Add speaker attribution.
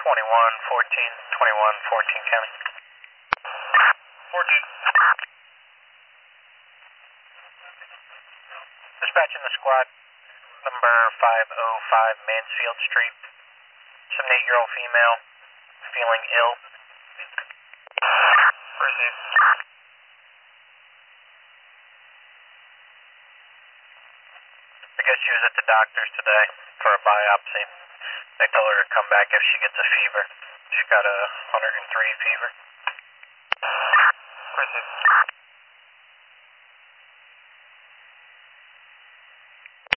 Speaker 1: 2114 County. 14. Dispatching the squad, number 505 Mansfield Street. 78-year-old female, feeling ill. Proceed. I guess she was at the doctor's today for a biopsy. They told her to come back if she gets a fever. She's got a 103 fever. Proceed.